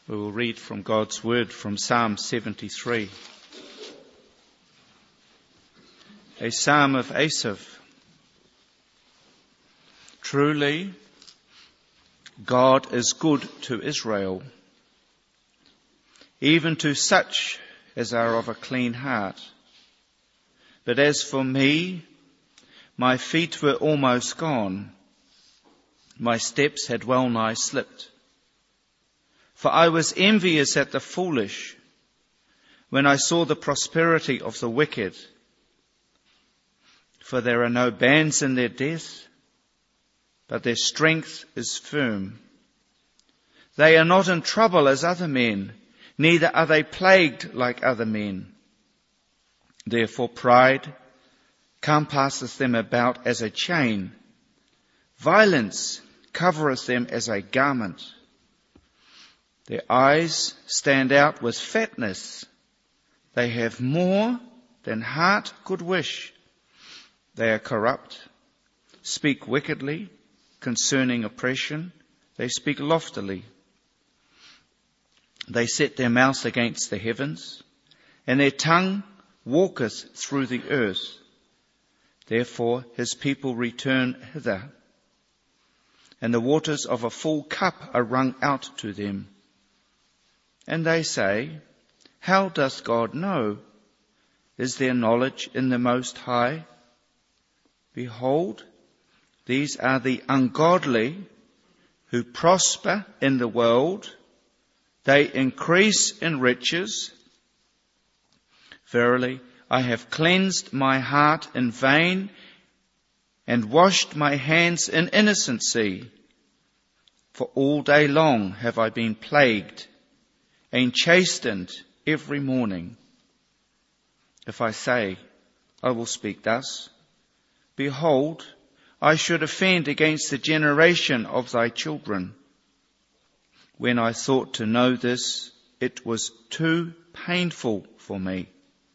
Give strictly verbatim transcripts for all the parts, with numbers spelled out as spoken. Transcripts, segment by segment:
We will read from God's word from Psalm seventy-three. A psalm of Asaph. Truly, God is good to Israel, even to such as are of a clean heart. But as for me, my feet were almost gone. My steps had well nigh slipped. For I was envious at the foolish when I saw the prosperity of the wicked. For there are no bands in their death, but their strength is firm. They are not in trouble as other men, neither are they plagued like other men. Therefore pride compasseth them about as a chain. Violence covereth them as a garment. Their eyes stand out with fatness. They have more than heart could wish. They are corrupt, speak wickedly concerning oppression. They speak loftily. They set their mouth against the heavens, and their tongue walketh through the earth. Therefore his people return hither, and the waters of a full cup are wrung out to them. And they say, how doth God know? Is there knowledge in the Most High? Behold, these are the ungodly who prosper in the world. They increase in riches. Verily, I have cleansed my heart in vain and washed my hands in innocency. For all day long have I been plagued and chastened every morning. If I say, I will speak thus, behold, I should offend against the generation of thy children. When I thought to know this, it was too painful for me.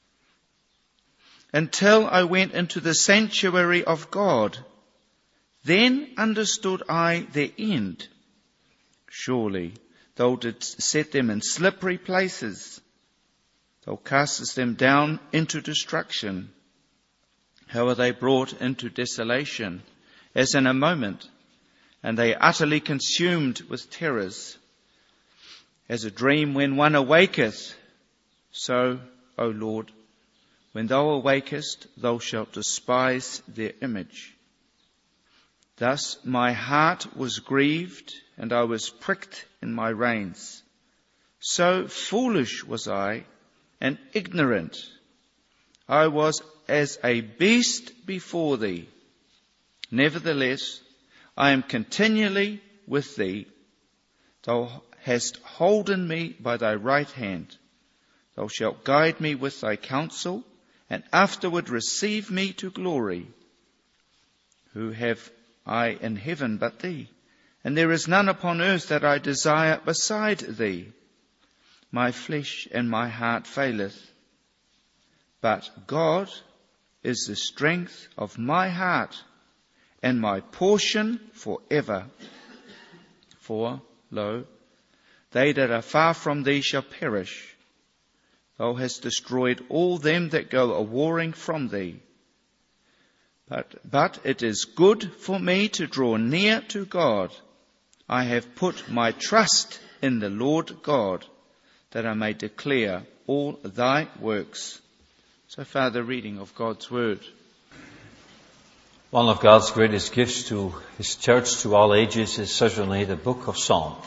Until I went into the sanctuary of God, then understood I their end. Surely thou didst set them in slippery places. Thou castest them down into destruction. How are they brought into desolation, as in a moment, and they are utterly consumed with terrors. As a dream when one awaketh, so, O Lord, when thou awakest, thou shalt despise their image. Thus my heart was grieved, and I was pricked in my reins. So foolish was I, and ignorant. I was as a beast before thee. Nevertheless, I am continually with thee. Thou hast holden me by thy right hand. Thou shalt guide me with thy counsel, and afterward receive me to glory. Who have I in heaven but thee? And there is none upon earth that I desire beside thee. My flesh and my heart faileth, but God is the strength of my heart and my portion forever. For, lo, they that are far from thee shall perish. Thou hast destroyed all them that go a-warring from thee. But, but it is good for me to draw near to God. I have put my trust in the Lord God, that I may declare all thy works. So far the reading of God's word. One of God's greatest gifts to His church to all ages is certainly the book of Psalms.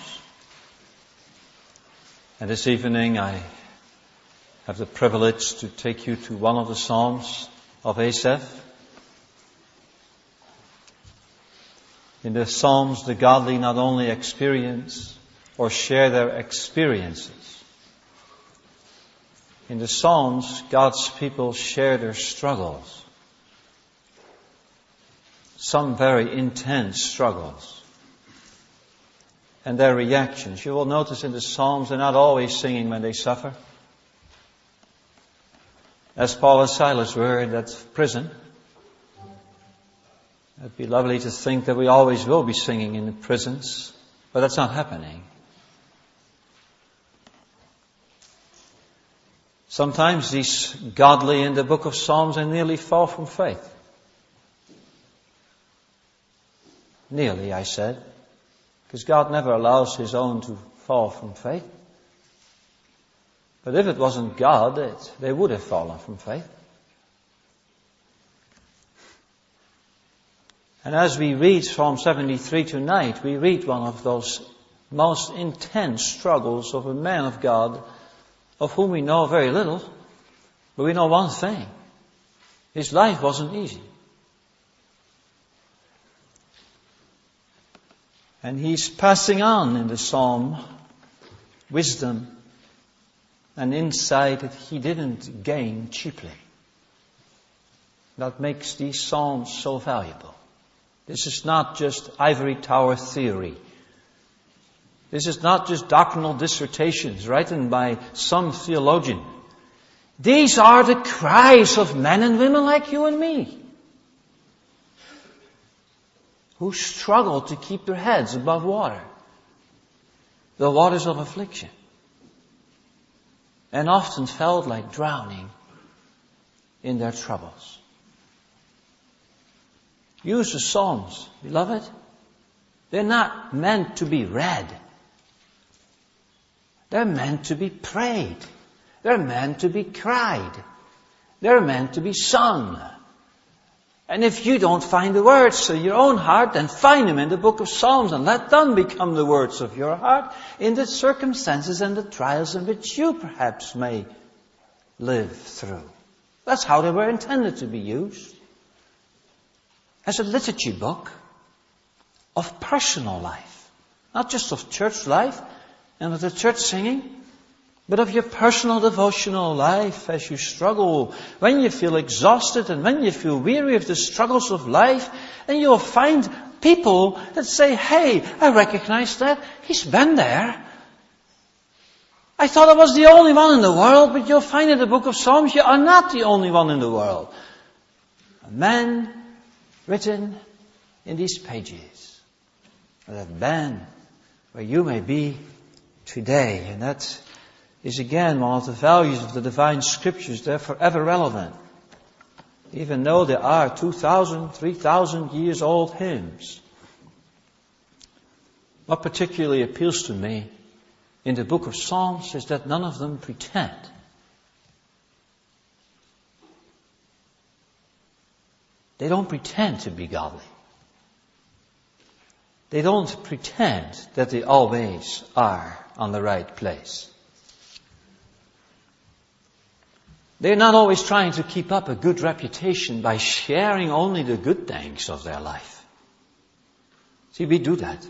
And this evening I have the privilege to take you to one of the Psalms of Asaph. In the Psalms, the godly not only experience or share their experiences. In the Psalms, God's people share their struggles. Some very intense struggles. And their reactions. You will notice in the Psalms they're not always singing when they suffer. As Paul and Silas were in that prison. It'd be lovely to think that we always will be singing in the prisons, but that's not happening. Sometimes these godly in the book of Psalms, they nearly fall from faith. Nearly, I said. Because God never allows His own to fall from faith. But if it wasn't God, it, they would have fallen from faith. And as we read Psalm seventy-three tonight, we read one of those most intense struggles of a man of God, of whom we know very little, but we know one thing. His life wasn't easy. And he's passing on in the psalm wisdom and insight that he didn't gain cheaply. That makes these psalms so valuable. This is not just ivory tower theory. This is not just doctrinal dissertations written by some theologian. These are the cries of men and women like you and me, who struggle to keep their heads above water, the waters of affliction, and often felt like drowning in their troubles. Use the Psalms, beloved. They're not meant to be read. They're meant to be prayed. They're meant to be cried. They're meant to be sung. And if you don't find the words to your own heart, then find them in the book of Psalms and let them become the words of your heart in the circumstances and the trials in which you perhaps may live through. That's how they were intended to be used. As a liturgy book of personal life. Not just of church life and of the church singing, but of your personal devotional life as you struggle, when you feel exhausted and when you feel weary of the struggles of life, and you'll find people that say, hey, I recognize that. He's been there. I thought I was the only one in the world, but you'll find in the book of Psalms you are not the only one in the world. A man written in these pages that have been where you may be today. And that is again one of the values of the divine scriptures. They're forever relevant. Even though there are two thousand, three thousand years old hymns. What particularly appeals to me in the book of Psalms is that none of them pretend. They don't pretend to be godly. They don't pretend that they always are on the right place. They're not always trying to keep up a good reputation by sharing only the good things of their life. See, we do that.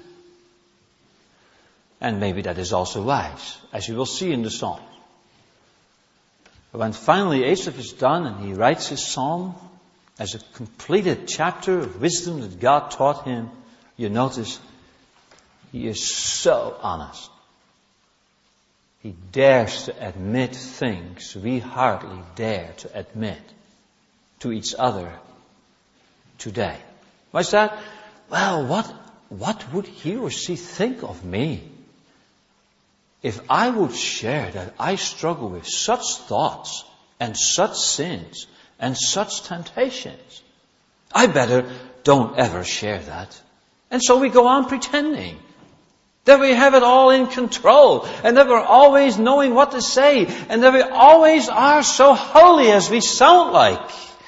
And maybe that is also wise, as you will see in the Psalms. But when finally Asaph is done and he writes his psalm as a completed chapter of wisdom that God taught him, you notice he is so honest. He dares to admit things we hardly dare to admit to each other today. Why's that? Well, what, what would he or she think of me if I would share that I struggle with such thoughts and such sins and such temptations? I better don't ever share that. And so we go on pretending that we have it all in control and that we're always knowing what to say and that we always are so holy as we sound like.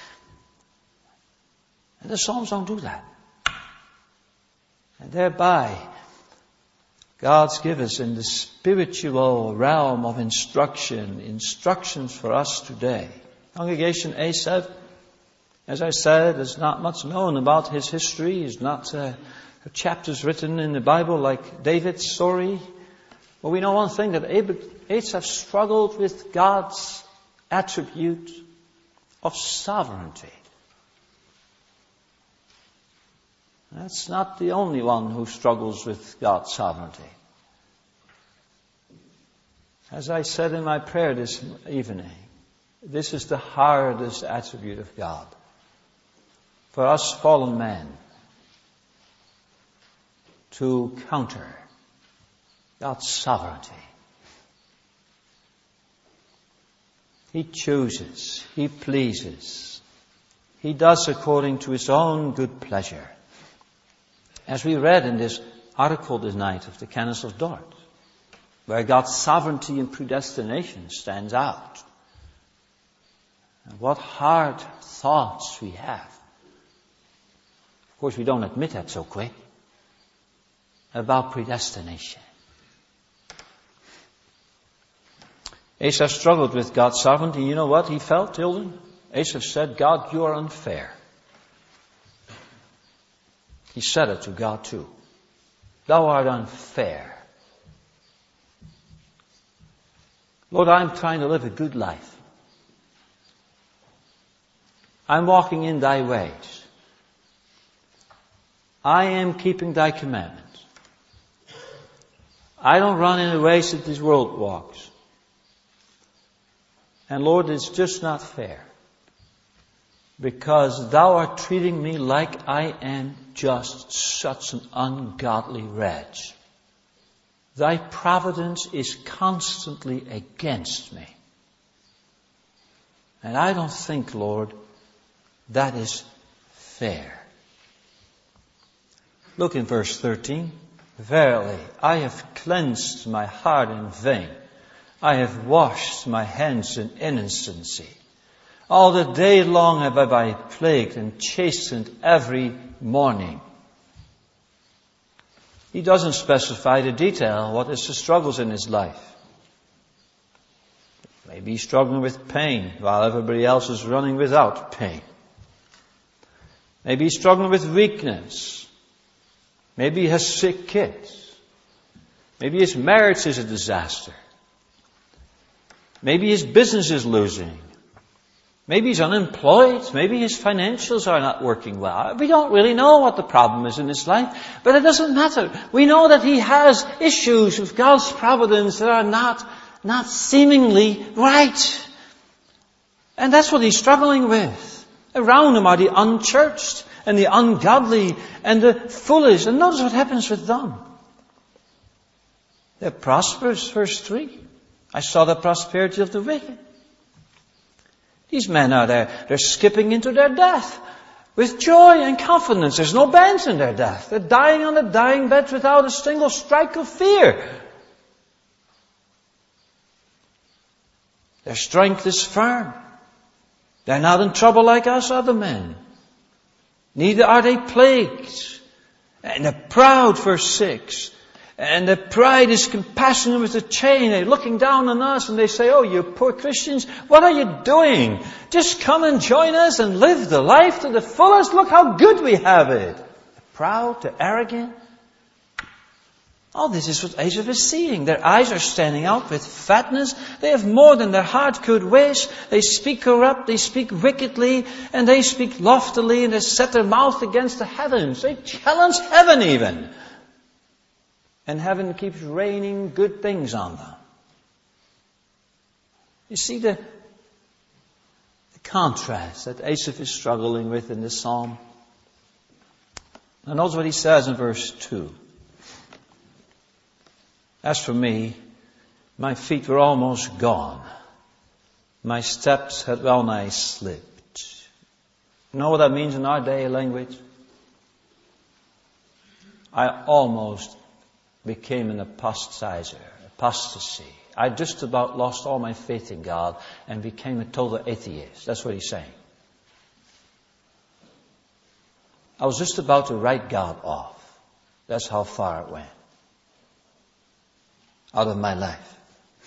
And the Psalms don't do that. And thereby, God's given us in the spiritual realm of instruction, instructions for us today. Congregation Asaph, as I said, is not much known about his history. He's not uh, chapters written in the Bible like David's story. But we know one thing, that Asaph struggled with God's attribute of sovereignty. That's not the only one who struggles with God's sovereignty. As I said in my prayer this evening, this is the hardest attribute of God. For us fallen men to counter God's sovereignty. He chooses. He pleases. He does according to His own good pleasure. As we read in this article tonight of the Canons of Dort, where God's sovereignty and predestination stands out. And what hard thoughts we have. Of course, we don't admit that so quick. About predestination. Asaph struggled with God's sovereignty. You know what he felt, Hilden? Asaph said, God, you are unfair. He said it to God too. Thou art unfair. Lord, I'm trying to live a good life. I'm walking in Thy ways. I am keeping Thy commandments. I don't run in the ways that this world walks. And Lord, it's just not fair. Because Thou art treating me like I am just such an ungodly wretch. Thy providence is constantly against me. And I don't think, Lord, that is fair. Look in verse thirteen. Verily, I have cleansed my heart in vain. I have washed my hands in innocency. All the day long have I plagued and chastened every morning. He doesn't specify the detail. What is the struggles in his life? Maybe he's struggling with pain while everybody else is running without pain. Maybe he's struggling with weakness. Maybe he has sick kids. Maybe his marriage is a disaster. Maybe his business is losing. Maybe he's unemployed. Maybe his financials are not working well. We don't really know what the problem is in his life, but it doesn't matter. We know that he has issues with God's providence that are not, not seemingly right. And that's what he's struggling with. Around him are the unchurched and the ungodly and the foolish. And notice what happens with them. They're prosperous, verse three. I saw the prosperity of the wicked. These men are there, they're skipping into their death with joy and confidence. There's no bands in their death. They're dying on the dying bed without a single strike of fear. Their strength is firm. They're not in trouble like us other men. Neither are they plagued. And they're proud, verse six. And their pride is compassionate with a chain. They're looking down on us and they say, oh, you poor Christians, what are you doing? Just come and join us and live the life to the fullest. Look how good we have it. They're proud, they're arrogant. All this is what Asaph is seeing. Their eyes are standing out with fatness. They have more than their heart could wish. They speak corrupt, they speak wickedly, and they speak loftily, and they set their mouth against the heavens. They challenge heaven even. And heaven keeps raining good things on them. You see the, the contrast that Asaph is struggling with in this psalm. And notice what he says in verse two. As for me, my feet were almost gone. My steps had well nigh slipped. You know what that means in our day language? I almost became an apostatizer, apostasy. I just about lost all my faith in God and became a total atheist. That's what he's saying. I was just about to write God off. That's how far it went. Out of my life.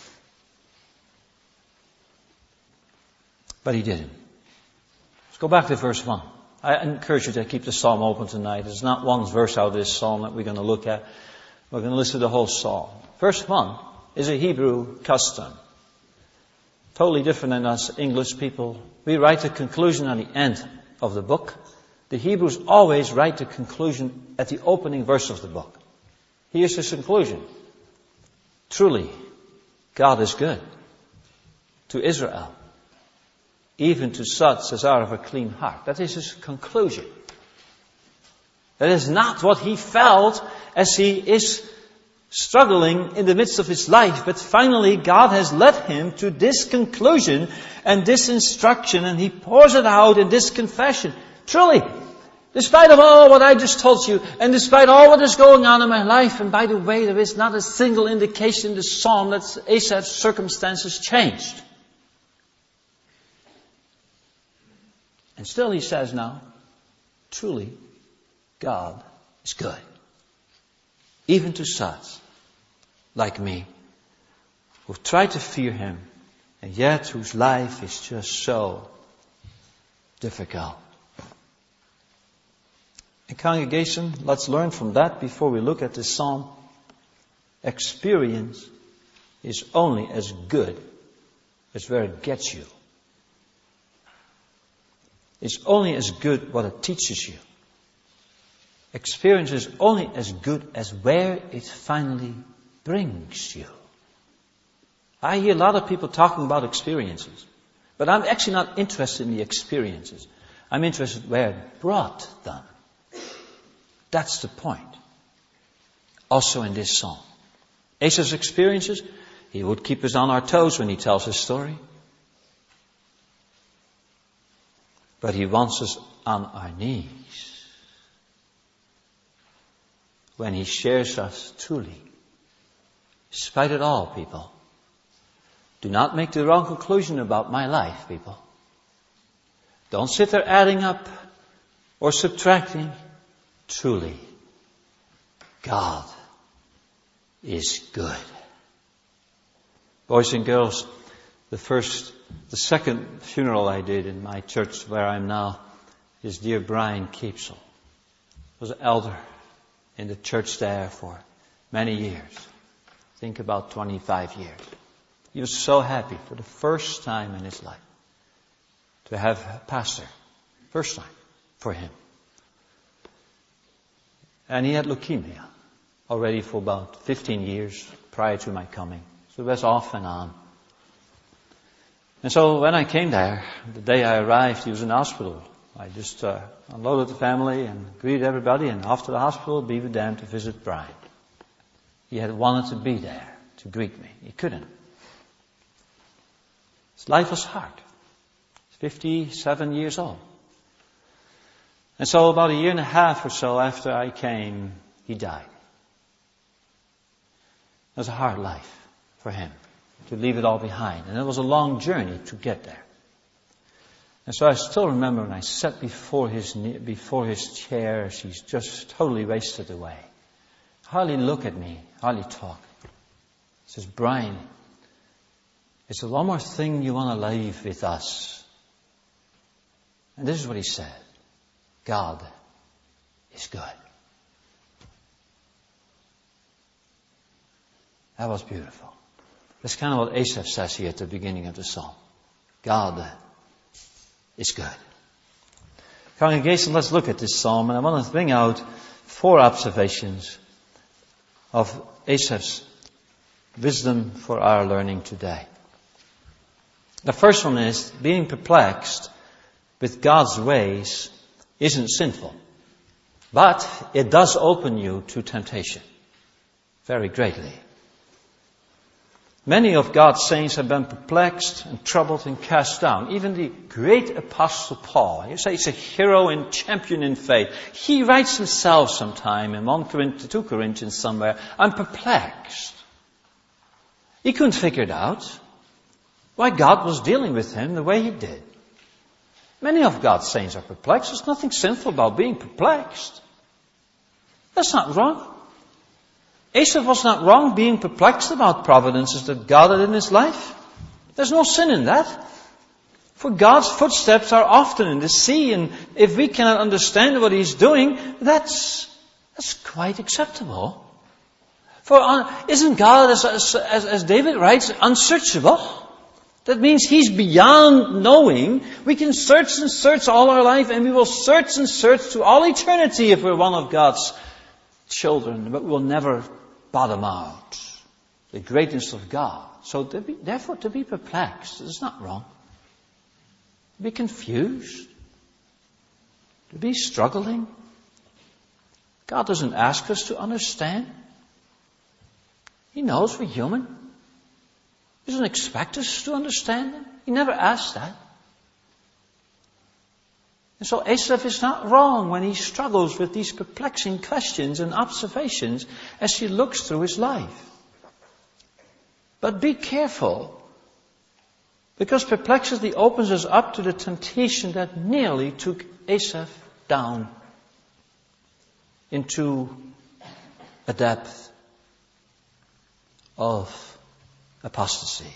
But he didn't. Let's go back to verse one. I encourage you to keep the psalm open tonight. There's not one verse out of this psalm that we're going to look at. We're going to listen to the whole psalm. Verse one is a Hebrew custom. Totally different than us English people. We write the conclusion at the end of the book. The Hebrews always write the conclusion at the opening verse of the book. Here's his conclusion. Truly, God is good to Israel, even to such as are of a clean heart. That is his conclusion. That is not what he felt as he is struggling in the midst of his life, but finally God has led him to this conclusion and this instruction, and he pours it out in this confession. Truly, despite of all what I just told you, and despite all what is going on in my life, and by the way, there is not a single indication in the psalm that Asaph's circumstances changed. And still he says now, truly, God is good. Even to such, like me, who try to fear Him, and yet whose life is just so difficult. And congregation, let's learn from that before we look at this psalm. Experience is only as good as where it gets you. It's only as good what it teaches you. Experience is only as good as where it finally brings you. I hear a lot of people talking about experiences, but I'm actually not interested in the experiences. I'm interested where it brought them. That's the point. Also in this psalm. Asaph's experiences, he would keep us on our toes when he tells his story. But he wants us on our knees when he shares us truly. Despite it all, people, do not make the wrong conclusion about my life, people. Don't sit there adding up or subtracting. Truly, God is good. Boys and girls, the first, the second funeral I did in my church where I'm now is dear Brian Keepsel. Was an elder in the church there for many years. I think about twenty-five years. He was so happy for the first time in his life to have a pastor. First time for him. And he had leukemia already for about fifteen years prior to my coming. So it was off and on. And so when I came there, the day I arrived, he was in the hospital. I just uh, unloaded the family and greeted everybody, and off to the hospital, be with them to visit Brian. He had wanted to be there to greet me. He couldn't. His life was hard. He's fifty-seven years old. And so about a year and a half or so after I came, he died. It was a hard life for him to leave it all behind. And it was a long journey to get there. And so I still remember when I sat before his before his chair, she's just totally wasted away. Hardly look at me, hardly talk. He says, Brian, is there one more thing you want to leave with us? And this is what he said. God is good. That was beautiful. That's kind of what Asaph says here at the beginning of the psalm. God is good. Congregation, let's look at this psalm, and I want to bring out four observations of Asaph's wisdom for our learning today. The first one is, being perplexed with God's ways isn't sinful, but it does open you to temptation very greatly. Many of God's saints have been perplexed and troubled and cast down. Even the great Apostle Paul, you say he's a hero and champion in faith. He writes himself sometime in First Corinthians, two Corinthians somewhere, I'm perplexed. He couldn't figure it out why God was dealing with him the way He did. Many of God's saints are perplexed. There's nothing sinful about being perplexed. That's not wrong. Asaph was not wrong being perplexed about providences that God had in his life. There's no sin in that. For God's footsteps are often in the sea, and if we cannot understand what He's doing, that's that's quite acceptable. For uh, isn't God, as, as, as David writes, unsearchable? That means He's beyond knowing. We can search and search all our life, and we will search and search to all eternity if we're one of God's children, but we'll never bottom out the greatness of God. So to be, therefore to be perplexed is not wrong. To be confused, to be struggling. God doesn't ask us to understand. He knows we're human. He doesn't expect us to understand him. He never asked that. And so Asaph is not wrong when he struggles with these perplexing questions and observations as he looks through his life. But be careful, because perplexity opens us up to the temptation that nearly took Asaph down into a depth of apostasy.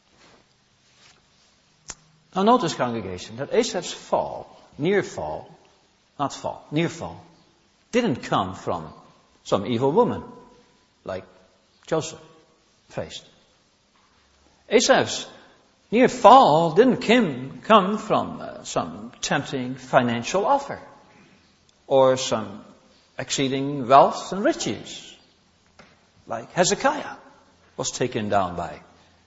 Now notice, congregation, that Asaph's fall, near fall, not fall, near fall, didn't come from some evil woman like Joseph faced. Asaph's near fall didn't come, come from uh, some tempting financial offer or some exceeding wealth and riches like Hezekiah was taken down by.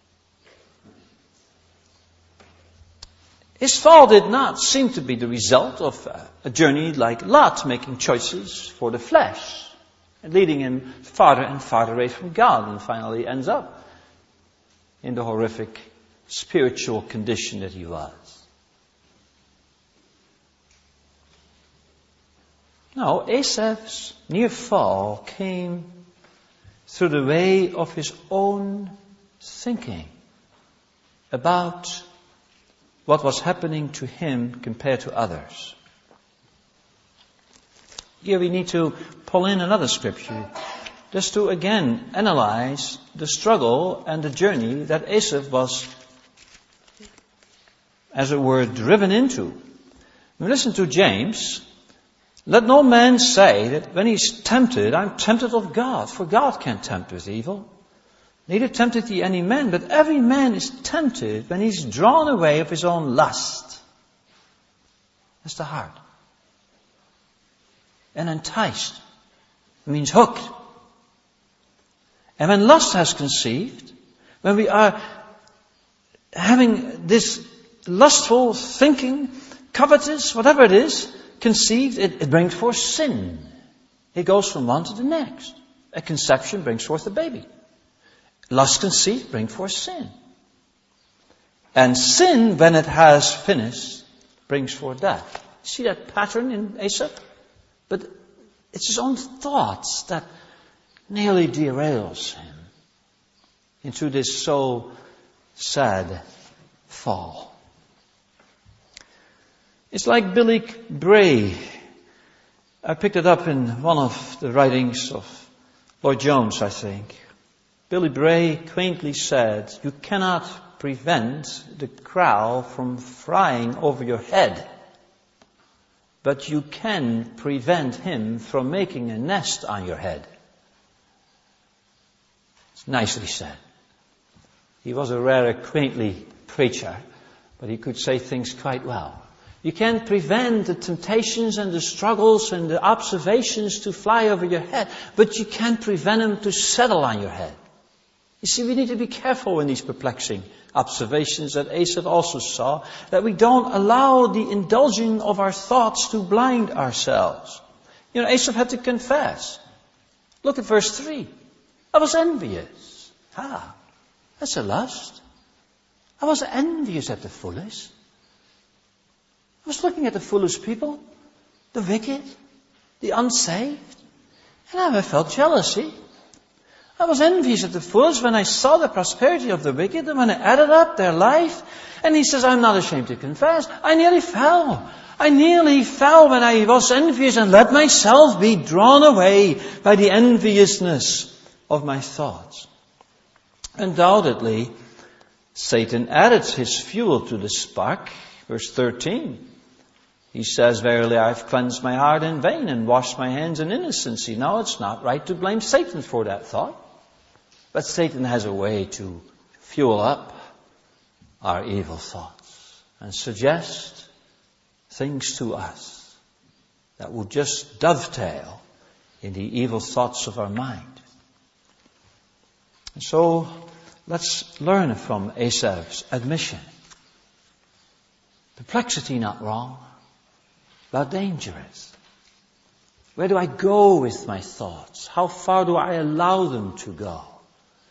His fall did not seem to be the result of a journey like Lot, making choices for the flesh and leading him farther and farther away from God, and finally ends up in the horrific spiritual condition that he was. No, Asaph's near fall came through the way of his own thinking about what was happening to him compared to others. Here we need to pull in another scripture just to again analyze the struggle and the journey that Asaph was, as it were, driven into. Now listen to James. Let no man say that when he's tempted, I'm tempted of God, for God can't tempt with evil. Neither tempteth he any man, but every man is tempted when he's drawn away of his own lust. That's the heart. And enticed. It means hooked. And when lust has conceived, when we are having this lustful thinking, covetous, whatever it is, conceived, it, it brings forth sin. It goes from one to the next. A conception brings forth a baby. Lust conceived brings forth sin. And sin, when it has finished, brings forth death. See that pattern in Asaph? But it's his own thoughts that nearly derails him into this so sad fall. It's like Billy Bray. I picked it up in one of the writings of Lloyd Jones, I think. Billy Bray quaintly said, you cannot prevent the crow from flying over your head, but you can prevent him from making a nest on your head. It's nicely said. He was a rather quaintly preacher, but he could say things quite well. You can't prevent the temptations and the struggles and the observations to fly over your head, but you can prevent them to settle on your head. You see, we need to be careful in these perplexing observations that Asaph also saw, that we don't allow the indulging of our thoughts to blind ourselves. You know, Asaph had to confess. Look at verse three. I was envious. Ah, that's a lust. I was envious at the foolish. I was looking at the foolish people, the wicked, the unsaved, and I felt jealousy. I was envious at the foolish when I saw the prosperity of the wicked and when I added up their life. And he says, I'm not ashamed to confess. I nearly fell. I nearly fell when I was envious and let myself be drawn away by the enviousness of my thoughts. Undoubtedly, Satan added his fuel to the spark. Verse thirteen. He says, verily I've cleansed my heart in vain and washed my hands in innocency. Now it's not right to blame Satan for that thought. But Satan has a way to fuel up our evil thoughts and suggest things to us that will just dovetail in the evil thoughts of our mind. And so let's learn from Asaph's admission. Perplexity not wrong, but dangerous. Where do I go with my thoughts? How far do I allow them to go?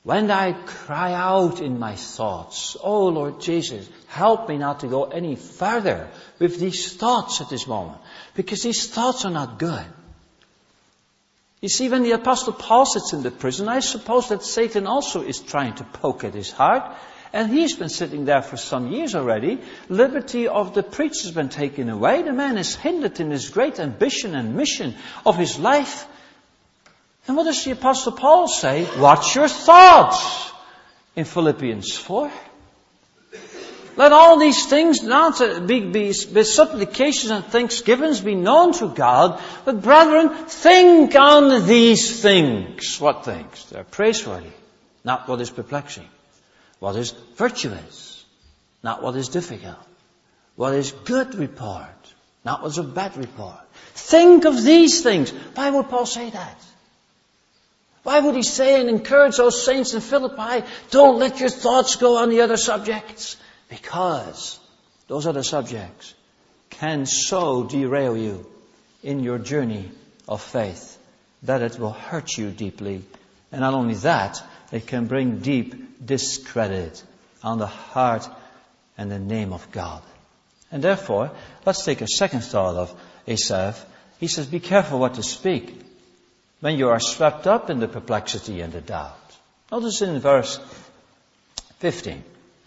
when I cry out in my thoughts, oh Lord Jesus, help me not to go any further with these thoughts at this moment, because these thoughts are not good. You see, when the Apostle Paul sits in the prison, I suppose that Satan also is trying to poke at his heart, and he's been sitting there for some years already. Liberty of the preacher has been taken away. The man is hindered in his great ambition and mission of his life. And what does the Apostle Paul say? Watch your thoughts in Philippians four. Let all these things not be, be with supplications and thanksgivings be known to God. But brethren, think on these things. What things? They're praiseworthy. Not what is perplexing. What is virtuous. Not what is difficult. What is good report. Not what is a bad report. Think of these things. Why would Paul say that? Why would he say and encourage those saints in Philippi, don't let your thoughts go on the other subjects? Because those other subjects can so derail you in your journey of faith that it will hurt you deeply. And not only that, it can bring deep discredit on the heart and the name of God. And therefore, let's take a second thought of Asaph. He says, be careful what to speak when you are swept up in the perplexity and the doubt. Notice in verse fifteen.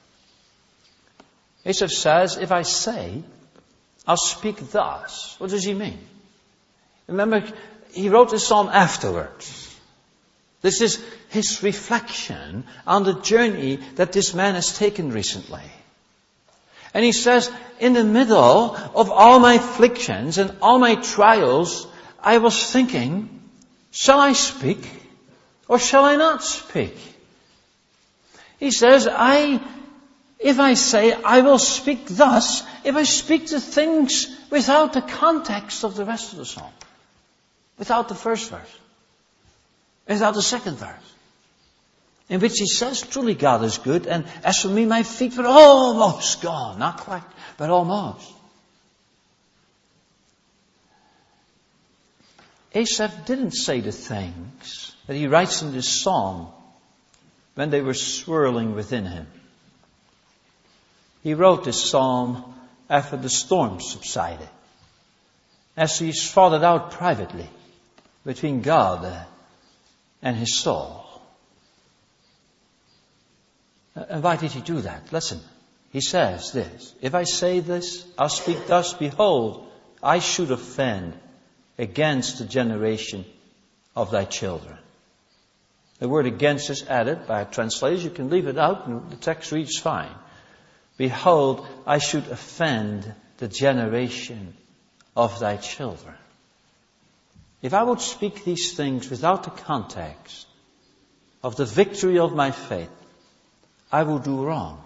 Asaph says, if I say, I'll speak thus. What does he mean? Remember, he wrote this psalm afterwards. This is his reflection on the journey that this man has taken recently. And he says, in the middle of all my afflictions and all my trials, I was thinking, shall I speak or shall I not speak? He says, I, if I say I will speak thus, if I speak the things without the context of the rest of the psalm, without the first verse, without the second verse, in which he says, truly God is good, and as for me, my feet were almost gone. Not quite, but almost. Asaph didn't say the things that he writes in this psalm when they were swirling within him. He wrote this psalm after the storm subsided, as he's fought it out privately between God and his soul. And why did he do that? Listen, he says this, if I say this, I'll speak thus, behold, I should offend against the generation of thy children. The word against is added by a translator. You can leave it out and the text reads fine. Behold, I should offend the generation of thy children. If I would speak these things without the context of the victory of my faith, I will do wrong.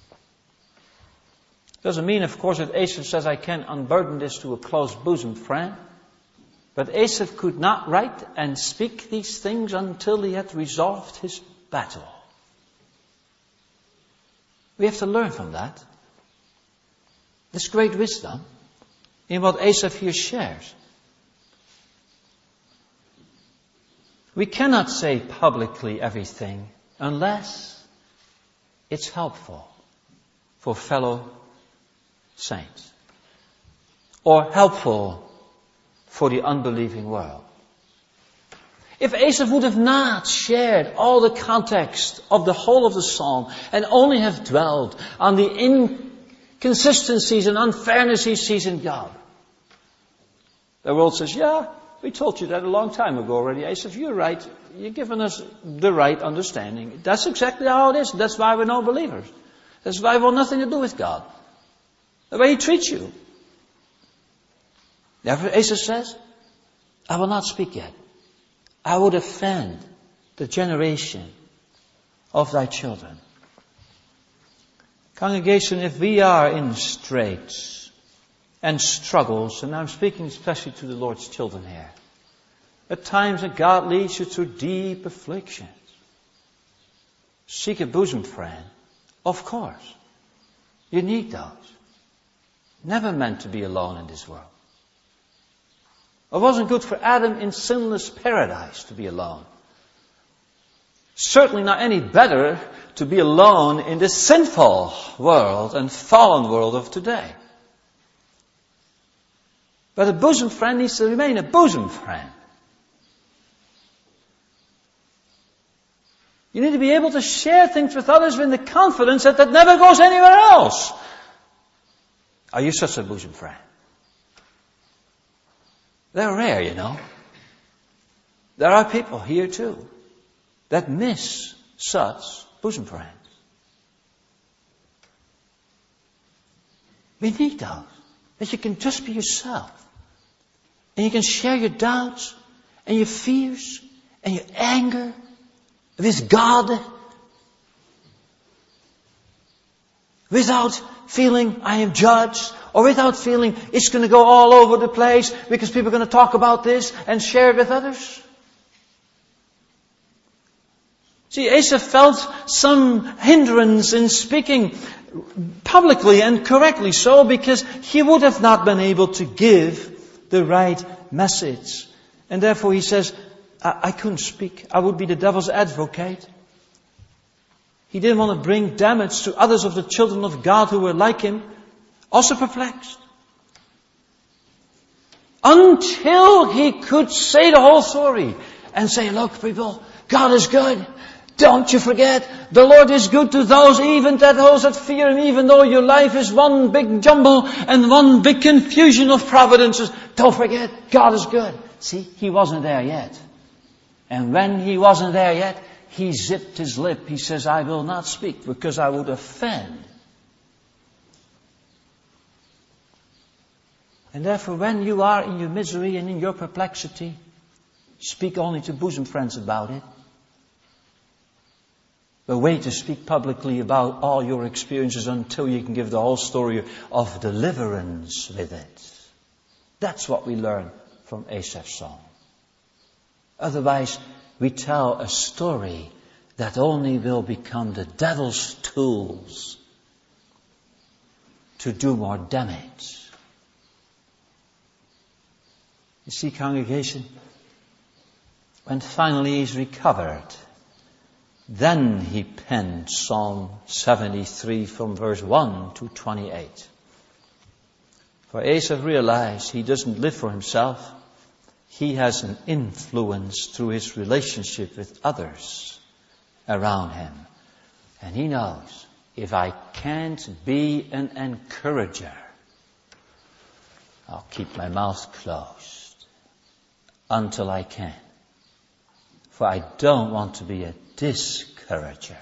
Doesn't mean, of course, that Asaph says I can unburden this to a close bosom friend. But Asaph could not write and speak these things until he had resolved his battle. We have to learn from that. There's great wisdom in what Asaph here shares. We cannot say publicly everything unless it's helpful for fellow saints or helpful for the unbelieving world. If Asaph would have not shared all the context of the whole of the psalm and only have dwelled on the inconsistencies and unfairness he sees in God, the world says, yeah, we told you that a long time ago already. Asaph, you're right. You've given us the right understanding. That's exactly how it is. That's why we're no believers. That's why we want nothing to do with God. The way he treats you. Therefore, Asaph says, I will not speak yet. I would offend the generation of thy children. Congregation, if we are in straits and struggles, and I'm speaking especially to the Lord's children here, at times that God leads you through deep afflictions, seek a bosom friend. Of course, you need those. Never meant to be alone in this world. It wasn't good for Adam in sinless paradise to be alone. certainly not any better to be alone in this sinful world and fallen world of today. But a bosom friend needs to remain a bosom friend. You need to be able to share things with others with the confidence that that never goes anywhere else. Are you such a bosom friend? They're rare, you know. There are people here too that miss such bosom friends. We need those. That you can just be yourself. And you can share your doubts and your fears and your anger with God without feeling I am judged, or without feeling it's going to go all over the place because people are going to talk about this and share it with others. See, Asa felt some hindrance in speaking publicly and correctly so, because he would have not been able to give the right message. And therefore he says, I, I couldn't speak. I would be the devil's advocate. He didn't want to bring damage to others of the children of God who were like him, also perplexed. Until he could say the whole story and say, look people, God is good. Don't you forget, the Lord is good to those, even to those that fear Him, even though your life is one big jumble and one big confusion of providences. Don't forget, God is good. See, he wasn't there yet. And when he wasn't there yet, he zipped his lip. He says, I will not speak because I would offend. And therefore, when you are in your misery and in your perplexity, speak only to bosom friends about it. But wait to speak publicly about all your experiences until you can give the whole story of deliverance with it. That's what we learn from Asaph's song. Otherwise, we tell a story that only will become the devil's tools to do more damage. You see, congregation, when finally he's recovered, then he penned Psalm seventy-three from verse one to twenty-eight. For Asaph realized he doesn't live for himself. He has an influence through his relationship with others around him. And he knows, if I can't be an encourager, I'll keep my mouth closed until I can. For I don't want to be a discourager.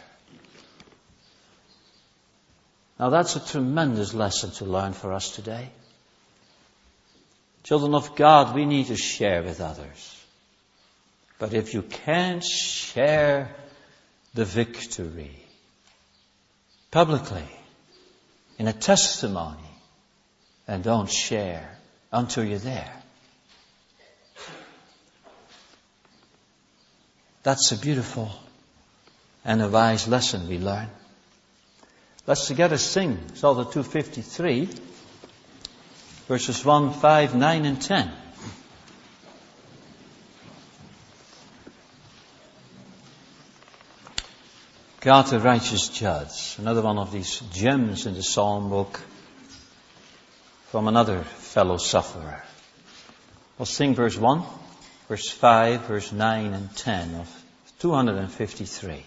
Now that's a tremendous lesson to learn for us today. Children of God, we need to share with others. But if you can't share the victory publicly in a testimony, then don't share until you're there. That's a beautiful and a wise lesson we learn. Let's together sing Psalm two fifty-three, verses one, five, nine, and ten. God the righteous judge, another one of these gems in the Psalm book from another fellow sufferer. We'll sing verse one, verse five, verse nine, and ten of two fifty-three.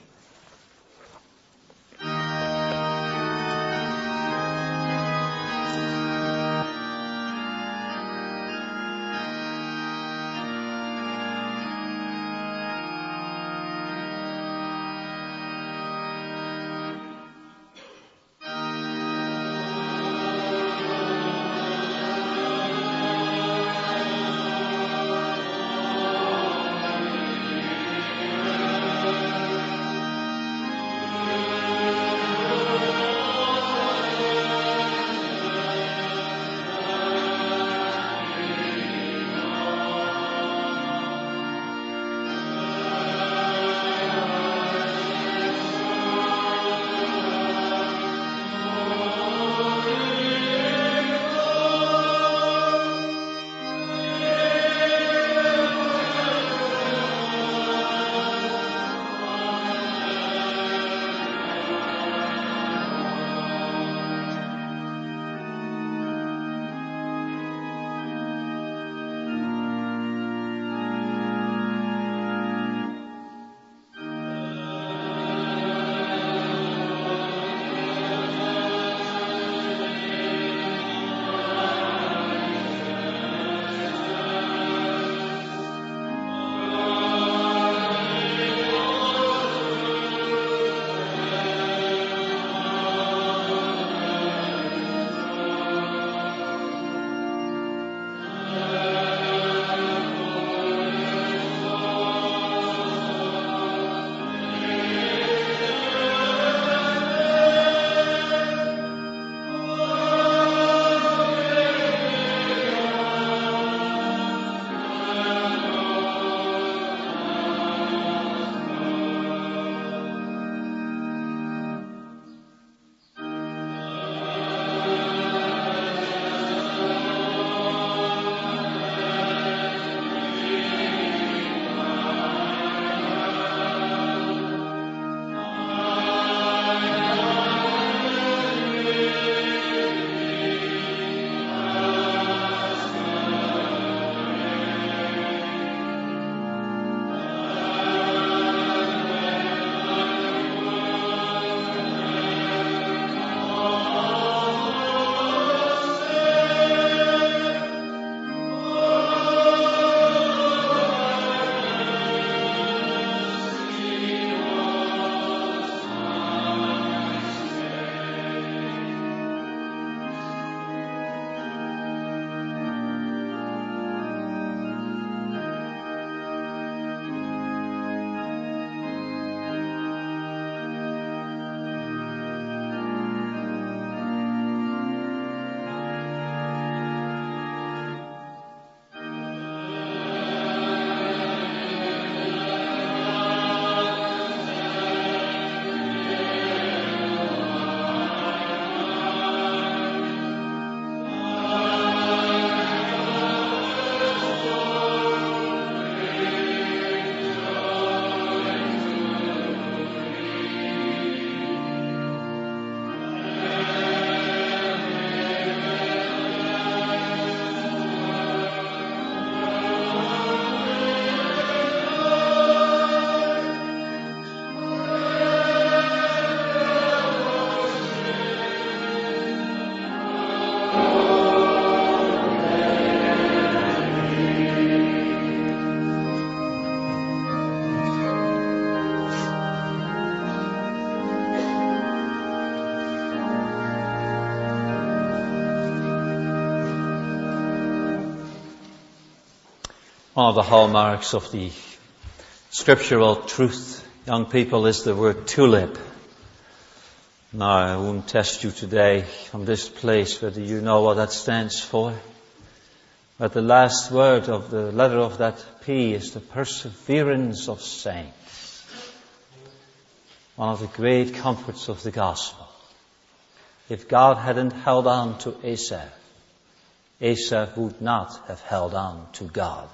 One of the hallmarks of the scriptural truth, young people, is the word tulip. Now, I won't test you today from this place whether you know what that stands for. But the last word of the letter of that P is the perseverance of saints. One of the great comforts of the gospel. If God hadn't held on to Asaph, Asaph would not have held on to God.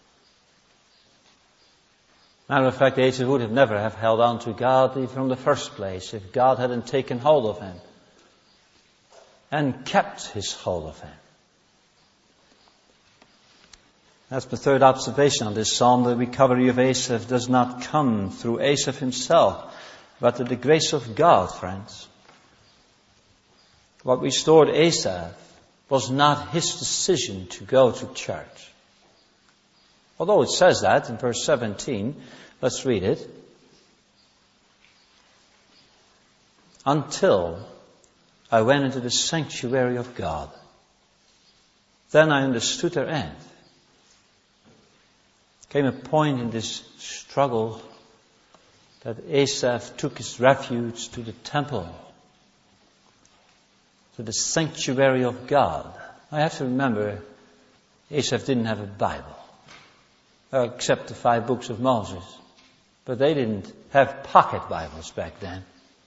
Matter of fact, Asaph would have never have held on to God even from the first place if God hadn't taken hold of him and kept his hold of him. That's the third observation on this psalm. The recovery of Asaph does not come through Asaph himself, but through the grace of God, friends. What restored Asaph was not his decision to go to church. Although it says that in verse seventeen, let's read it. Until I went into the sanctuary of God, then I understood their end. Came a point in this struggle that Asaph took his refuge to the temple, to the sanctuary of God. I have to remember, Asaph didn't have a Bible. Except the five books of Moses. But they didn't have pocket Bibles back then.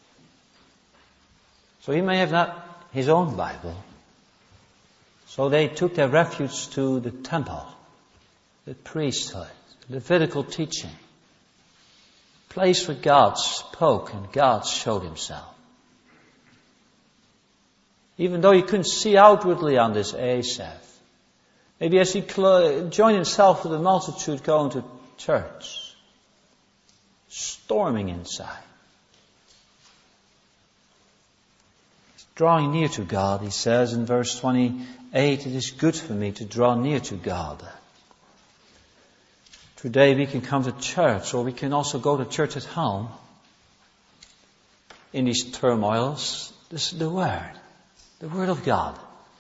So he may have not his own Bible. So they took their refuge to the temple, the priesthood, Levitical teaching. Place where God spoke and God showed himself. Even though he couldn't see outwardly on this Asaph, maybe as he joined himself with the multitude going to church, storming inside. He's drawing near to God, he says in verse twenty-eight, it is good for me to draw near to God. Today we can come to church, or we can also go to church at home. In these turmoils, this is the Word, the Word of God.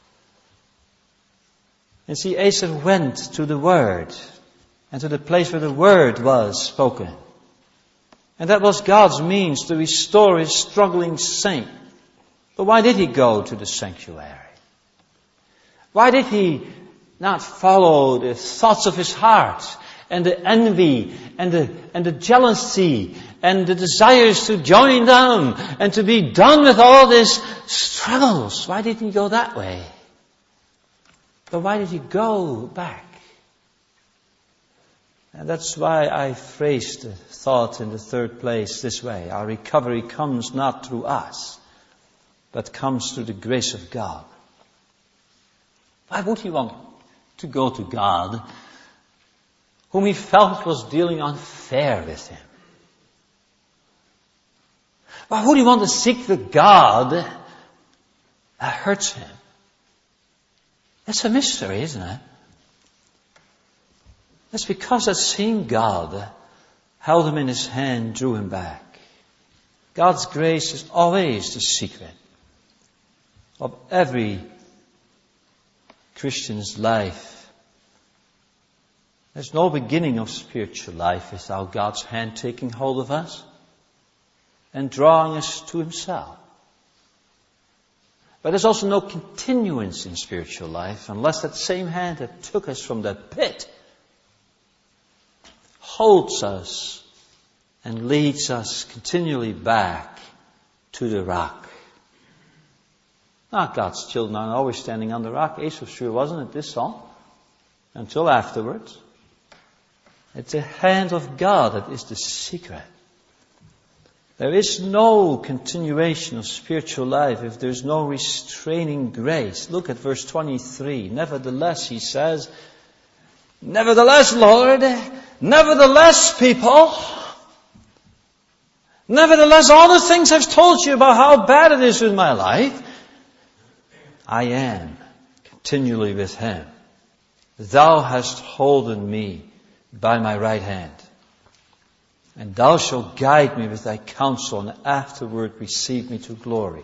And see, Asaph went to the Word, and to the place where the Word was spoken. And that was God's means to restore His struggling saint. But why did he go to the sanctuary? Why did he not follow the thoughts of his heart, and the envy, and the, and the jealousy, and the desires to join them, and to be done with all these struggles? Why didn't he go that way? But why did he go back? And that's why I phrased the thought in the third place this way. Our recovery comes not through us, but comes through the grace of God. Why would he want to go to God, whom he felt was dealing unfair with him? Why would he want to seek the God that hurts him? It's a mystery, isn't it? It's because that same God held him in his hand, drew him back. God's grace is always the secret of every Christian's life. There's no beginning of spiritual life without God's hand taking hold of us and drawing us to Himself. But there's also no continuance in spiritual life unless that same hand that took us from that pit holds us and leads us continually back to the rock. Now, God's children aren't always standing on the rock. Asaph sure wasn't at this song until afterwards. It's the hand of God that is the secret. There is no continuation of spiritual life if there's no restraining grace. Look at verse twenty-three. Nevertheless, he says, nevertheless, Lord, nevertheless, people, nevertheless, all the things I've told you about how bad it is in my life, I am continually with Him. Thou hast holden me by my right hand. And thou shalt guide me with thy counsel, and afterward receive me to glory.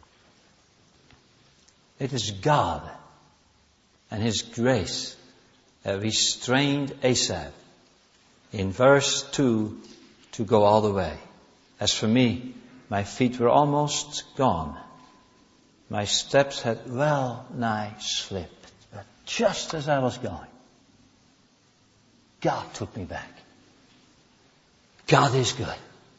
It is God and His grace uh, restrained Asaph in verse two to go all the way. As for me, my feet were almost gone. My steps had well nigh slipped. But just as I was going, God took me back. God is good.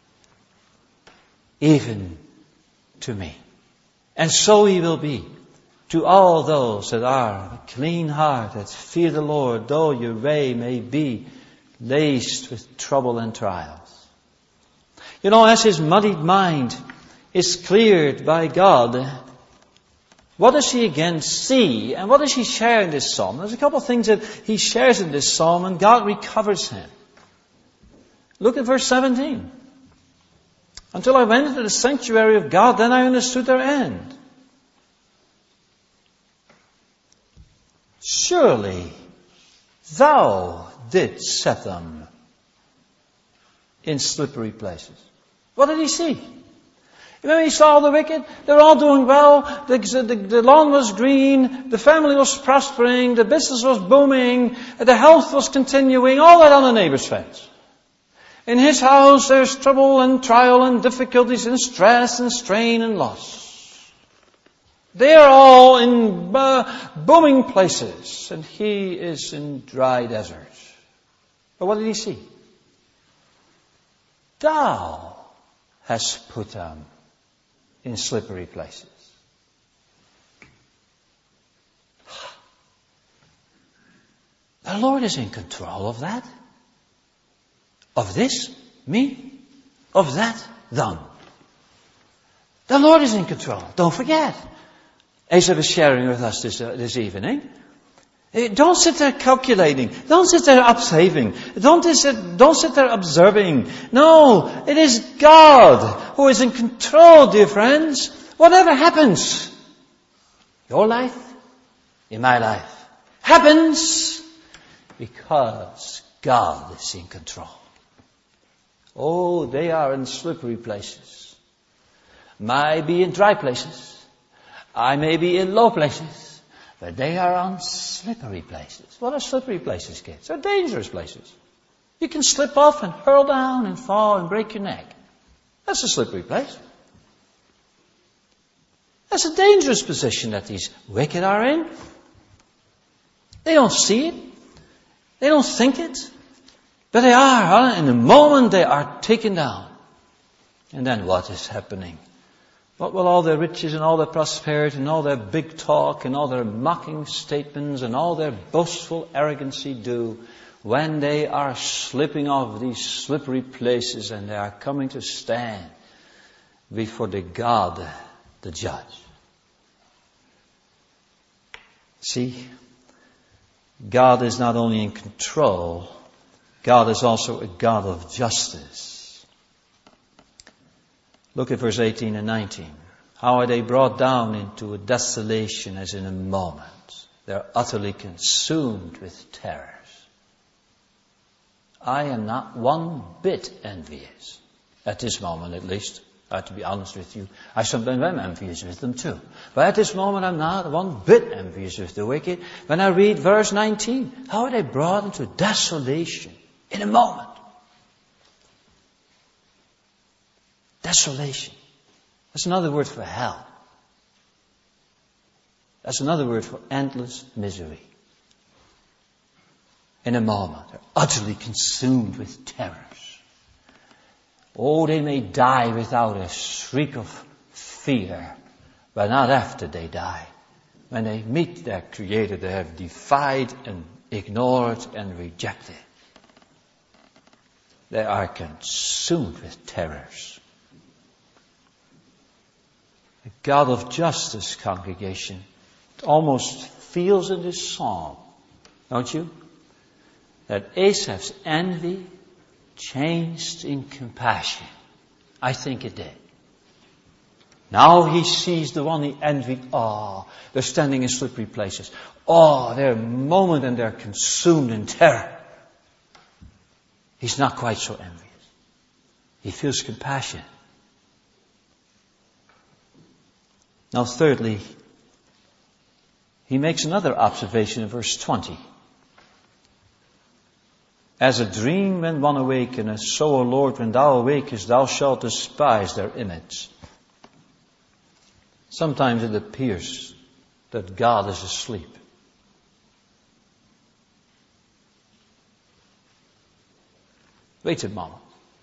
Even to me. And so He will be to all those that are clean heart, that fear the Lord, though your way may be laced with trouble and trials. You know, as his muddied mind is cleared by God, what does he again see? And what does he share in this psalm? There's a couple of things that he shares in this psalm, and God recovers him. Look at verse seventeen. Until I went into the sanctuary of God, then I understood their end. Surely thou didst set them in slippery places. What did he see? Remember, he saw the wicked. They were all doing well. The, the, the lawn was green. The family was prospering. The business was booming. The health was continuing. All that on the neighbor's face. In his house, there's trouble and trial and difficulties and stress and strain and loss. They are all in uh, booming places, and he is in dry deserts. But what did he see? Thou hast put them in slippery places. The Lord is in control of that. Of this, me. Of that, them. The Lord is in control. Don't forget. Asaph is sharing with us this, uh, this evening. Don't sit there calculating. Don't sit there upsaving. Don't sit, don't sit there observing. No, it is God who is in control, dear friends. Whatever happens, your life, in my life, happens because God is in control. Oh, they are in slippery places. Might be in dry places. I may be in low places. But they are on slippery places. What are slippery places, kids? They're dangerous places. You can slip off and hurl down and fall and break your neck. That's a slippery place. That's a dangerous position that these wicked are in. They don't see it. They don't think it. But they are. Huh? In the moment they are taken down. And then what is happening? What will all their riches and all their prosperity and all their big talk and all their mocking statements and all their boastful arrogancy do when they are slipping off these slippery places and they are coming to stand before the God, the judge? See, God is not only in control, God is also a God of justice. Look at verse eighteen and nineteen. How are they brought down into a desolation as in a moment? They're utterly consumed with terrors. I am not one bit envious. At this moment, at least. I have to be honest with you. I sometimes am envious with them too. But at this moment, I'm not one bit envious with the wicked. When I read verse nineteen, how are they brought into desolation in a moment? Desolation. That's another word for hell. That's another word for endless misery. In a moment, they're utterly consumed with terrors. Oh, they may die without a shriek of fear, but not after they die. When they meet their Creator, they have defied and ignored and rejected. They are consumed with terrors. The God of justice, congregation, almost feels in this psalm, don't you? That Asaph's envy changed in compassion. I think it did. Now he sees the one he envied. Oh, they're standing in slippery places. Oh, they're a moment and they're consumed in terror. He's not quite so envious. He feels compassion. Now, thirdly, he makes another observation in verse twenty. As a dream when one awakeneth, so, O Lord, when thou awakest, thou shalt despise their image. Sometimes it appears that God is asleep. Wait a moment.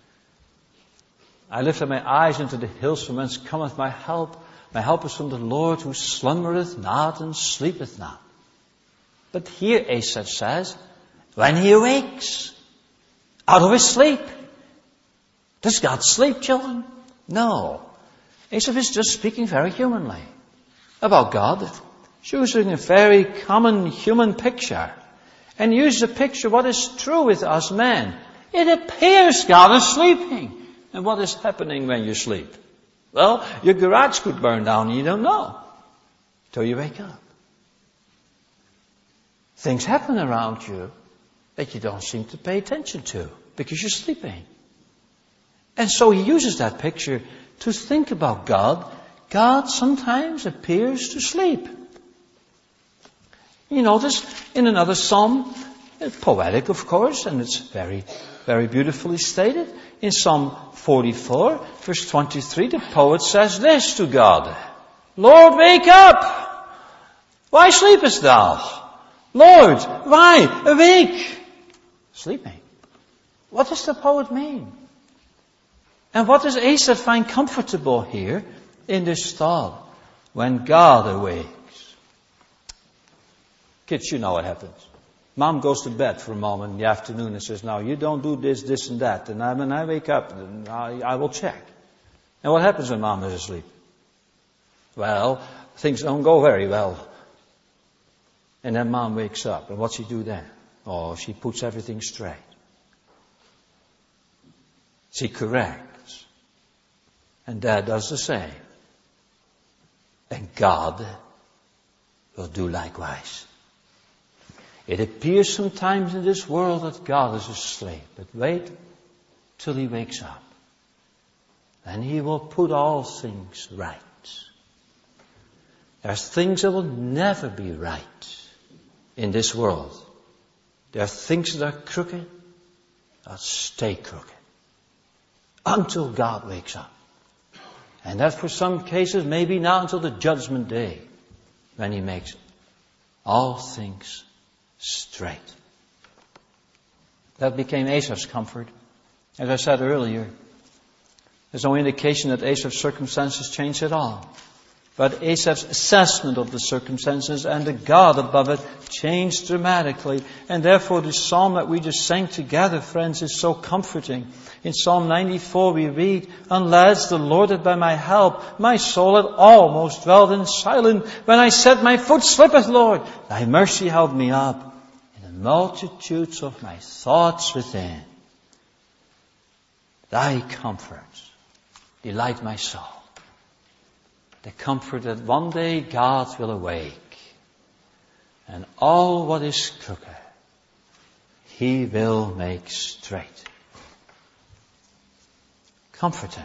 I lift up my eyes into the hills from whence cometh my help. My help is from the Lord who slumbereth not and sleepeth not. But here Asaph says, when he awakes out of his sleep. Does God sleep, children? No. Asaph is just speaking very humanly about God. Choosing a very common human picture. And uses a picture what is true with us men. It appears God is sleeping. And what is happening when you sleep? Well, your garage could burn down and you don't know. Till you wake up. Things happen around you that you don't seem to pay attention to because you're sleeping. And so he uses that picture to think about God. God sometimes appears to sleep. You notice in another psalm, it's poetic of course, and it's very, very beautifully stated. In Psalm forty-four, verse twenty-three, the poet says this to God. Lord, wake up! Why sleepest thou? Lord, why awake? Sleeping. What does the poet mean? And what does Asaph find comfortable here in this thought? When God awakes. Kids, you know what happens. Mom goes to bed for a moment in the afternoon and says, now you don't do this, this and that. And I, when I wake up, I, I will check. And what happens when Mom is asleep? Well, things don't go very well. And then Mom wakes up. And what's she do then? Oh, she puts everything straight. She corrects. And Dad does the same. And God will do likewise. It appears sometimes in this world that God is asleep. But wait till He wakes up. And He will put all things right. There's things that will never be right in this world. There are things that are crooked that stay crooked. Until God wakes up. And that for some cases maybe not until the judgment day. When He makes all things straight. That became Asaph's comfort. As I said earlier, there's no indication that Asaph's circumstances changed at all. But Asaph's assessment of the circumstances and the God above it changed dramatically. And therefore the psalm that we just sang together, friends, is so comforting. In Psalm ninety-four we read, unless the Lord had been my help, my soul had almost dwelt in silence. When I said, my foot slippeth, Lord, thy mercy held me up in the multitudes of my thoughts within. Thy comforts delight my soul. The comfort that one day God will awake. And all what is crooked, He will make straight. Comforting.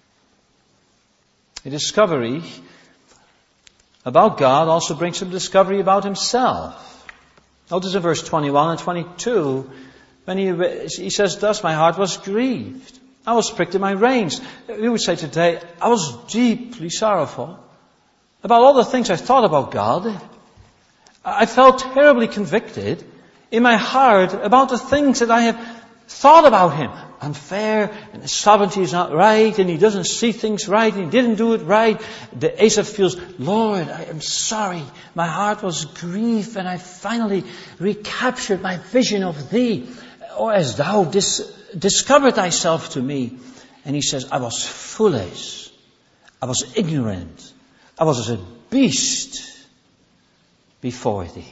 A discovery about God also brings some discovery about Himself. Notice in verse twenty-one and twenty-two, when he, he says, thus my heart was grieved. I was pricked in my reins. We would say today, I was deeply sorrowful about all the things I thought about God. I felt terribly convicted in my heart about the things that I have thought about Him. Unfair, and His sovereignty is not right, and He doesn't see things right, and He didn't do it right. The Asaph feels, Lord, I am sorry. My heart was grieved, and I finally recaptured my vision of Thee. Or as Thou dis- discovered Thyself to me. And he says, I was foolish. I was ignorant. I was as a beast before Thee.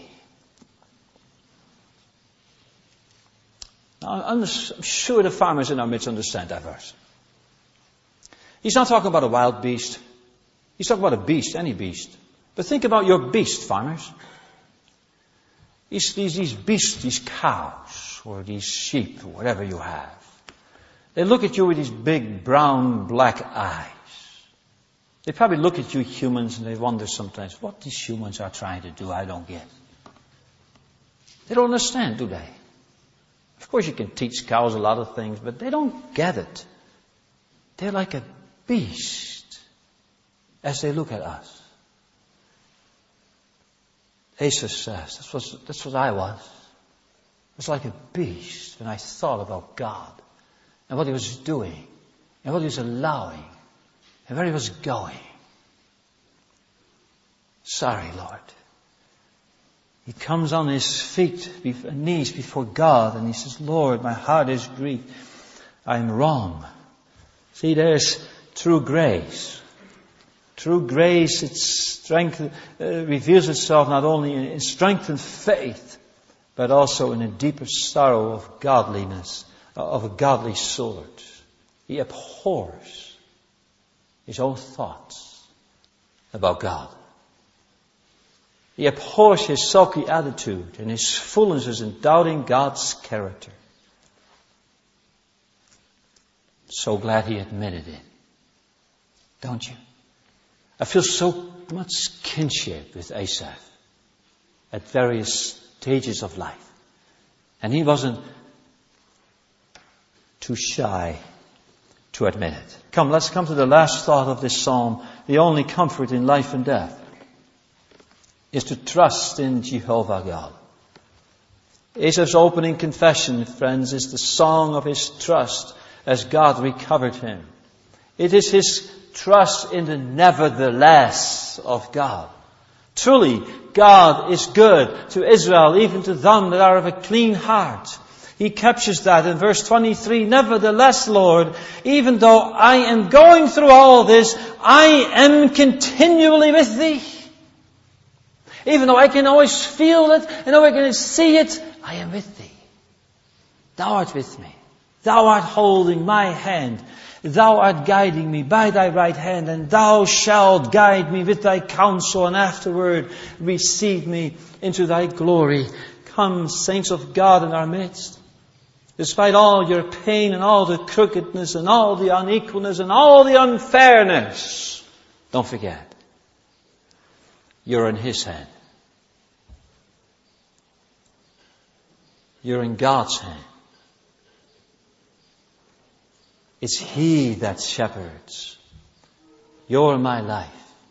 Now, I'm sure the farmers in our midst understand that verse. He's not talking about a wild beast. He's talking about a beast, any beast. But think about your beast, farmers. These, these, these beasts, these cows, or these sheep, or whatever you have. They look at you with these big, brown, black eyes. They probably look at you humans and they wonder sometimes what these humans are trying to do, I don't get. They don't understand, do they? Of course you can teach cows a lot of things, but they don't get it. They're like a beast as they look at us. Asa says, that's what, that's what I was. I was like a beast when I thought about God and what He was doing and what He was allowing and where He was going. Sorry, Lord. He comes on his feet, knees before God, and he says, Lord, my heart is grieved. I am wrong. See, there's true grace. True grace, its strength uh, reveals itself not only in, in strength and faith, but also in a deeper sorrow of godliness, uh, of a godly sort. He abhors his own thoughts about God. He abhors his sulky attitude and his foolishness in doubting God's character. So glad he admitted it. Don't you? I feel so much kinship with Asaph at various stages of life. And he wasn't too shy to admit it. Come, let's come to the last thought of this psalm. The only comfort in life and death is to trust in Jehovah God. Asaph's opening confession, friends, is the song of his trust as God recovered him. It is his trust in the nevertheless of God. Truly, God is good to Israel, even to them that are of a clean heart. He captures that in verse twenty-three. Nevertheless, Lord, even though I am going through all this, I am continually with Thee. Even though I can always feel it, and though I can see it, I am with Thee. Thou art with me. Thou art holding my hand. Thou art guiding me by Thy right hand, and Thou shalt guide me with Thy counsel, and afterward receive me into Thy glory. Come, saints of God in our midst. Despite all your pain and all the crookedness and all the unequalness and all the unfairness, don't forget, you're in His hand. You're in God's hand. It's He that shepherds. You're my life.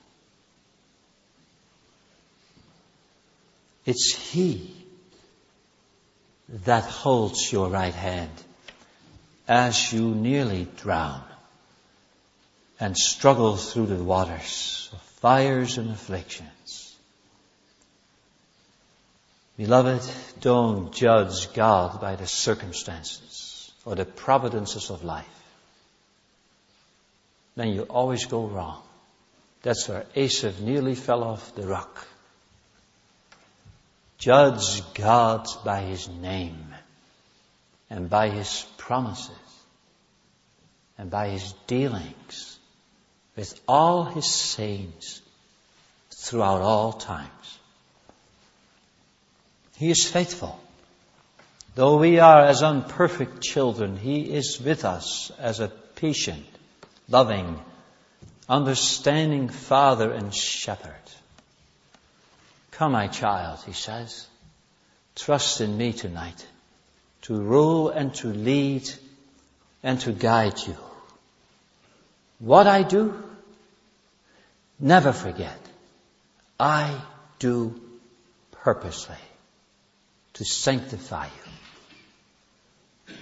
It's He that holds your right hand as you nearly drown and struggle through the waters of fires and afflictions. Beloved, don't judge God by the circumstances or the providences of life. Then you always go wrong. That's where Asaph nearly fell off the rock. Judge God by His name and by His promises and by His dealings with all His saints throughout all times. He is faithful. Though we are as unperfect children, He is with us as a patient, loving, understanding Father and Shepherd. Come, my child, He says, trust in me tonight to rule and to lead and to guide you. What I do, never forget. I do purposely to sanctify you.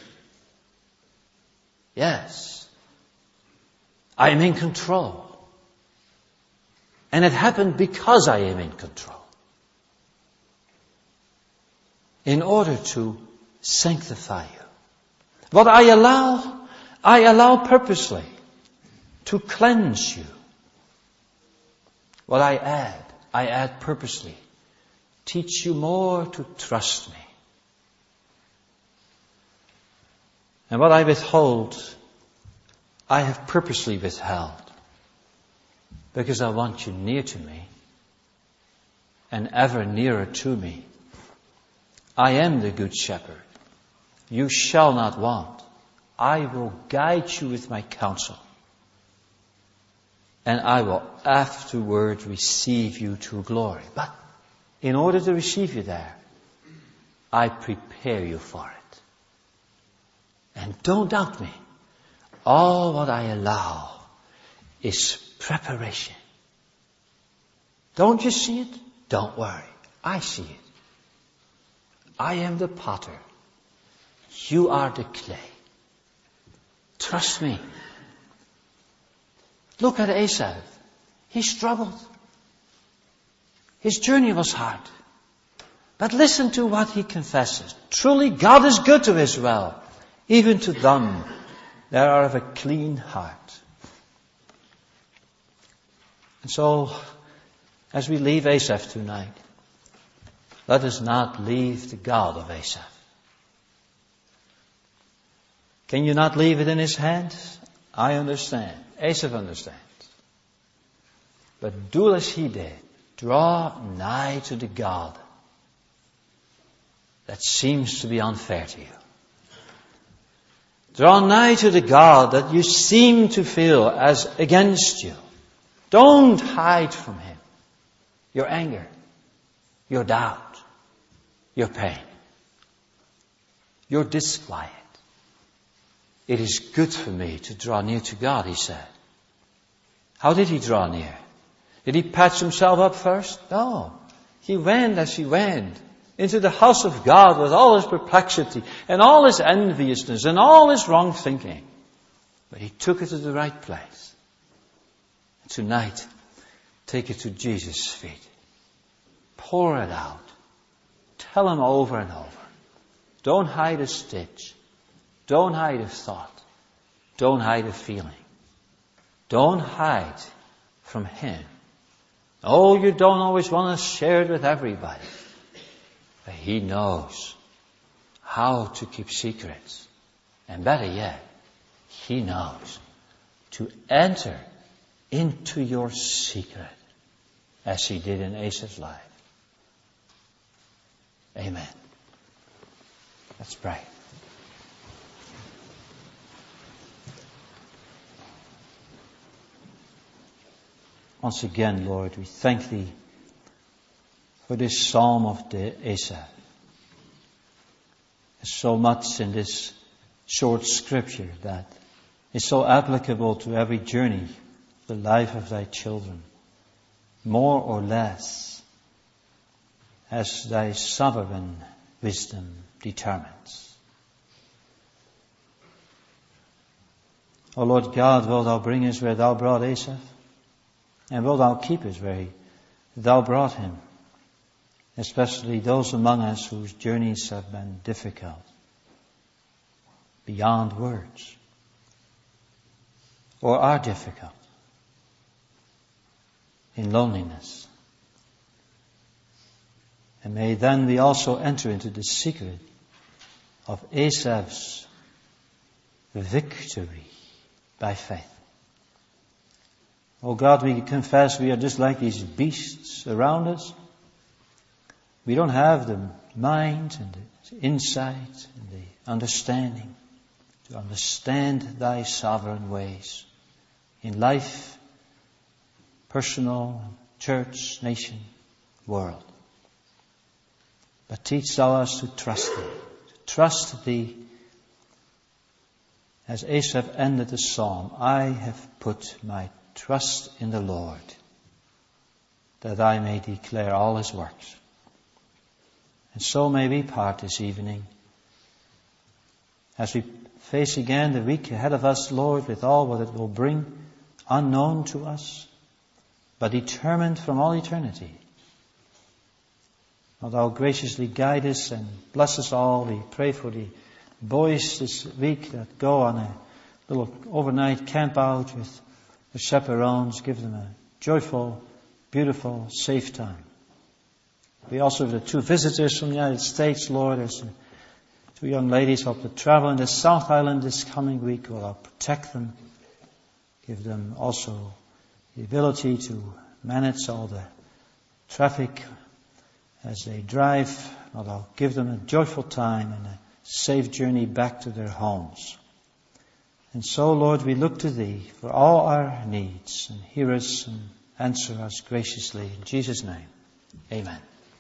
Yes, I am in control. And it happened because I am in control. In order to sanctify you. What I allow, I allow purposely to cleanse you. What I add, I add purposely. Teach you more to trust me. And what I withhold, I have purposely withheld. Because I want you near to me. And ever nearer to me. I am the good shepherd. You shall not want. I will guide you with my counsel. And I will afterward receive you to glory. But in order to receive you there, I prepare you for it. And don't doubt me. All what I allow is preparation. Don't you see it? Don't worry. I see it. I am the potter. You are the clay. Trust me. Look at Esau. He struggled. His journey was hard. But listen to what he confesses. Truly, God is good to Israel, even to them that are of a clean heart. And so, as we leave Asaph tonight, let us not leave the God of Asaph. Can you not leave it in his hands? I understand. Asaph understands. But do as he did. Draw nigh to the God that seems to be unfair to you. Draw nigh to the God that you seem to feel as against you. Don't hide from him your anger, your doubt, your pain, your disquiet. It is good for me to draw near to God, he said. How did he draw near? Did he patch himself up first? No. He went as he went into the house of God with all his perplexity and all his enviousness and all his wrong thinking. But he took it to the right place. And tonight, take it to Jesus' feet. Pour it out. Tell him over and over. Don't hide a stitch. Don't hide a thought. Don't hide a feeling. Don't hide from him. Oh, you don't always want to share it with everybody. But he knows how to keep secrets. And better yet, he knows to enter into your secret as he did in Asaph's life. Amen. Let's pray. Once again, Lord, we thank Thee for this psalm of the Asaph. There's so much in this short scripture that is so applicable to every journey of the life of Thy children, more or less, as Thy sovereign wisdom determines. O Lord God, wilt Thou bring us where Thou brought Asaph? And wilt Thou keep us where Thou brought him? Especially those among us whose journeys have been difficult, beyond words, or are difficult, in loneliness. And may then we also enter into the secret of Asaph's victory by faith. Oh God, we confess we are just like these beasts around us. We don't have the mind and the insight and the understanding to understand Thy sovereign ways in life, personal, church, nation, world. But teach Thou us to trust Thee, to trust Thee. As Asaph ended the psalm, I have put my trust in the Lord, that I may declare all His works. And so may we part this evening, as we face again the week ahead of us, Lord, with all what it will bring, unknown to us, but determined from all eternity. Wilt Thou graciously guide us and bless us all. We pray for the boys this week that go on a little overnight camp out with the chaperones. Give them a joyful, beautiful, safe time. We also have the two visitors from the United States, Lord. There's two young ladies hope to travel in the South Island this coming week. Will Thou protect them. Give them also the ability to manage all the traffic as they drive. Will Thou give them a joyful time and a safe journey back to their homes. And so, Lord, we look to Thee for all our needs, and hear us and answer us graciously. In Jesus' name, amen.